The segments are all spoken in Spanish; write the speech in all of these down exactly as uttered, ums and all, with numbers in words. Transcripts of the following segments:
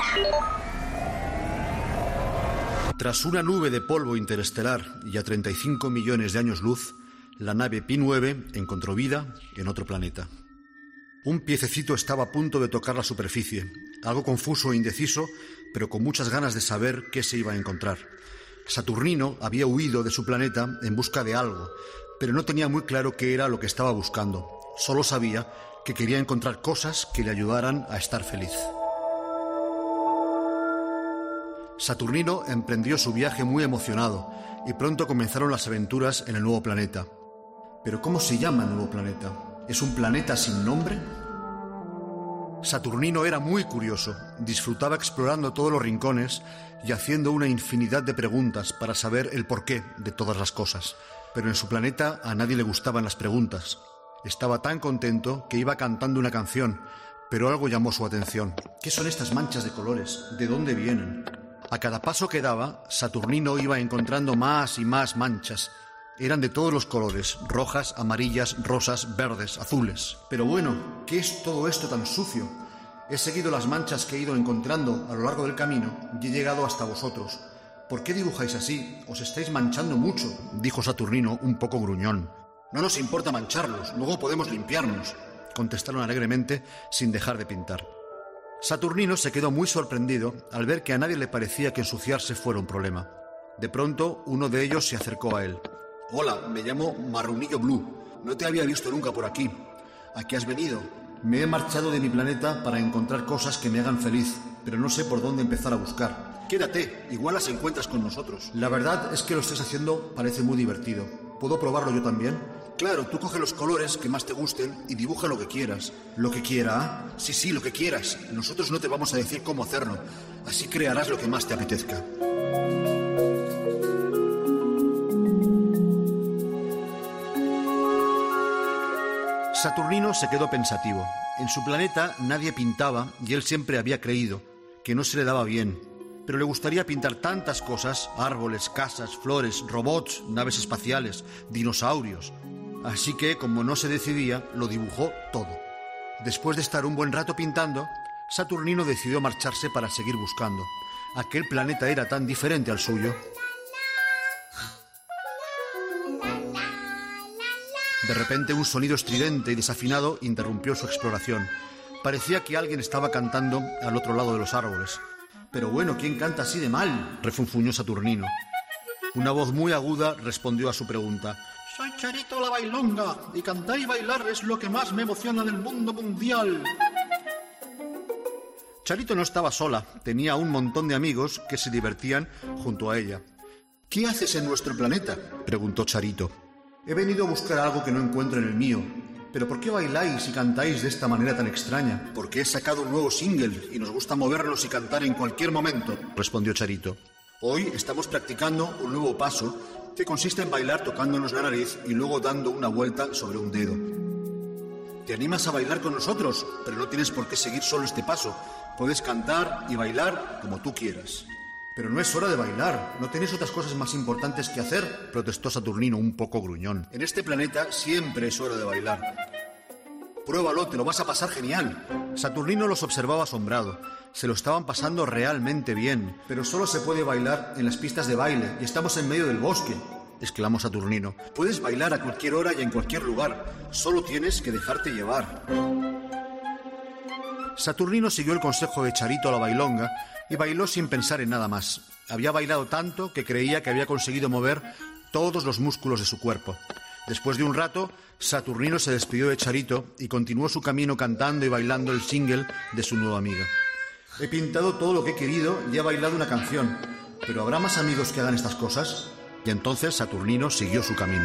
Tras una nube de polvo interestelar y a treinta y cinco millones de años luz, la nave Pi nueve encontró vida en otro planeta. Un piececito estaba a punto de tocar la superficie, algo confuso e indeciso, pero con muchas ganas de saber qué se iba a encontrar. Saturnino había huido de su planeta en busca de algo, pero no tenía muy claro qué era lo que estaba buscando. Solo sabía que quería encontrar cosas que le ayudaran a estar feliz. Saturnino emprendió su viaje muy emocionado y pronto comenzaron las aventuras en el nuevo planeta. ¿Pero cómo se llama el nuevo planeta? ¿Es un planeta sin nombre? Saturnino era muy curioso, disfrutaba explorando todos los rincones y haciendo una infinidad de preguntas para saber el porqué de todas las cosas. Pero en su planeta a nadie le gustaban las preguntas. Estaba tan contento que iba cantando una canción, pero algo llamó su atención. ¿Qué son estas manchas de colores? ¿De dónde vienen? A cada paso que daba, Saturnino iba encontrando más y más manchas. Eran de todos los colores, rojas, amarillas, rosas, verdes, azules. Pero bueno, ¿qué es todo esto tan sucio? He seguido las manchas que he ido encontrando a lo largo del camino y he llegado hasta vosotros. ¿Por qué dibujáis así? Os estáis manchando mucho, dijo Saturnino un poco gruñón. No nos importa mancharlos, luego podemos limpiarnos, contestaron alegremente sin dejar de pintar. Saturnino se quedó muy sorprendido al ver que a nadie le parecía que ensuciarse fuera un problema. De pronto, uno de ellos se acercó a él. Hola, me llamo Marronillo Blue. No te había visto nunca por aquí. ¿A qué has venido? Me he marchado de mi planeta para encontrar cosas que me hagan feliz, pero no sé por dónde empezar a buscar. Quédate, igual las encuentras con nosotros. La verdad es que lo estés haciendo parece muy divertido. ¿Puedo probarlo yo también? Claro, tú coge los colores que más te gusten y dibuja lo que quieras. ¿Lo que quiera? Sí, sí, lo que quieras. Nosotros no te vamos a decir cómo hacerlo. Así crearás lo que más te apetezca. Saturnino se quedó pensativo. En su planeta nadie pintaba y él siempre había creído que no se le daba bien. Pero le gustaría pintar tantas cosas: árboles, casas, flores, robots, naves espaciales, dinosaurios. Así que, como no se decidía, lo dibujó todo. Después de estar un buen rato pintando, Saturnino decidió marcharse para seguir buscando. Aquel planeta era tan diferente al suyo. De repente, un sonido estridente y desafinado interrumpió su exploración. Parecía que alguien estaba cantando al otro lado de los árboles. «Pero bueno, ¿quién canta así de mal?», refunfuñó Saturnino. Una voz muy aguda respondió a su pregunta. «Soy Charito la Bailonga, y cantar y bailar es lo que más me emociona del mundo mundial». Charito no estaba sola, tenía un montón de amigos que se divertían junto a ella. «¿Qué haces en nuestro planeta?», preguntó Charito. «He venido a buscar algo que no encuentro en el mío. ¿Pero por qué bailáis y cantáis de esta manera tan extraña?» «Porque he sacado un nuevo single y nos gusta movernos y cantar en cualquier momento», respondió Charito. «Hoy estamos practicando un nuevo paso que consiste en bailar tocándonos la nariz y luego dando una vuelta sobre un dedo. ¿Te animas a bailar con nosotros? Pero no tienes por qué seguir solo este paso. Puedes cantar y bailar como tú quieras». «Pero no es hora de bailar. ¿No tenéis otras cosas más importantes que hacer?», protestó Saturnino un poco gruñón. «En este planeta siempre es hora de bailar. Pruébalo, te lo vas a pasar genial». Saturnino los observaba asombrado. Se lo estaban pasando realmente bien. «Pero solo se puede bailar en las pistas de baile y estamos en medio del bosque», exclamó Saturnino. «Puedes bailar a cualquier hora y en cualquier lugar. Solo tienes que dejarte llevar». Saturnino siguió el consejo de Charito la Bailonga y bailó sin pensar en nada más. Había bailado tanto que creía que había conseguido mover todos los músculos de su cuerpo. Después de un rato, Saturnino se despidió de Charito y continuó su camino cantando y bailando el single de su nueva amiga. «He pintado todo lo que he querido y he bailado una canción. ¿Pero habrá más amigos que hagan estas cosas?». Y entonces Saturnino siguió su camino.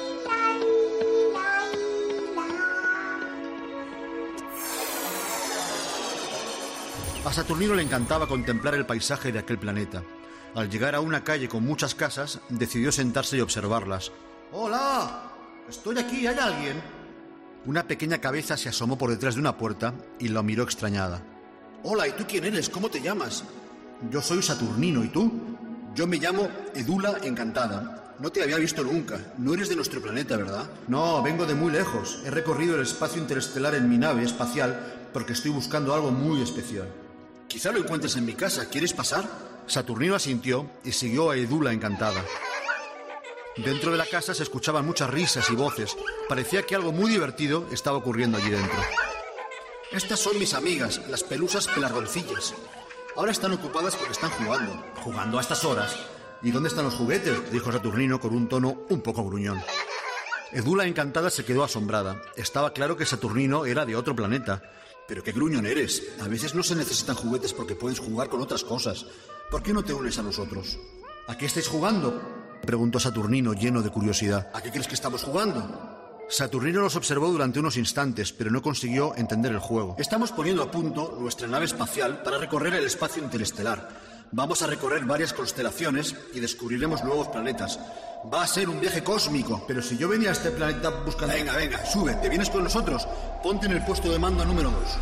A Saturnino le encantaba contemplar el paisaje de aquel planeta. Al llegar a una calle con muchas casas, decidió sentarse y observarlas. «¡Hola! Estoy aquí, ¿hay alguien?». Una pequeña cabeza se asomó por detrás de una puerta y la miró extrañada. «Hola, ¿y tú quién eres? ¿Cómo te llamas?». «Yo soy Saturnino, ¿y tú?». «Yo me llamo Edula Encantada. No te había visto nunca. No eres de nuestro planeta, ¿verdad?». «No, vengo de muy lejos. He recorrido el espacio interestelar en mi nave espacial porque estoy buscando algo muy especial». Quizá lo encuentres en mi casa. ¿Quieres pasar? Saturnino asintió y siguió a Edula encantada. Dentro de la casa se escuchaban muchas risas y voces. Parecía que algo muy divertido estaba ocurriendo allí dentro. Estas son mis amigas, las pelusas pelargoncillas. Ahora están ocupadas porque están jugando. ¿Jugando a estas horas? ¿Y dónde están los juguetes?, dijo Saturnino con un tono un poco gruñón. Edula encantada se quedó asombrada. Estaba claro que Saturnino era de otro planeta. Pero qué gruñón eres. A veces no se necesitan juguetes porque puedes jugar con otras cosas. ¿Por qué no te unes a nosotros? ¿A qué estáis jugando?, preguntó Saturnino lleno de curiosidad. ¿A qué crees que estamos jugando? Saturnino los observó durante unos instantes, pero no consiguió entender el juego. Estamos poniendo a punto nuestra nave espacial para recorrer el espacio interestelar. Vamos a recorrer varias constelaciones y descubriremos nuevos planetas. Va a ser un viaje cósmico. Pero si yo venía a este planeta buscando... Venga, venga, sube, ¿te vienes con nosotros? Ponte en el puesto de mando número dos.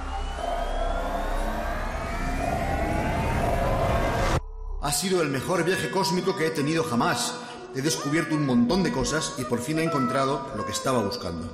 Ha sido el mejor viaje cósmico que he tenido jamás. He descubierto un montón de cosas y por fin he encontrado lo que estaba buscando.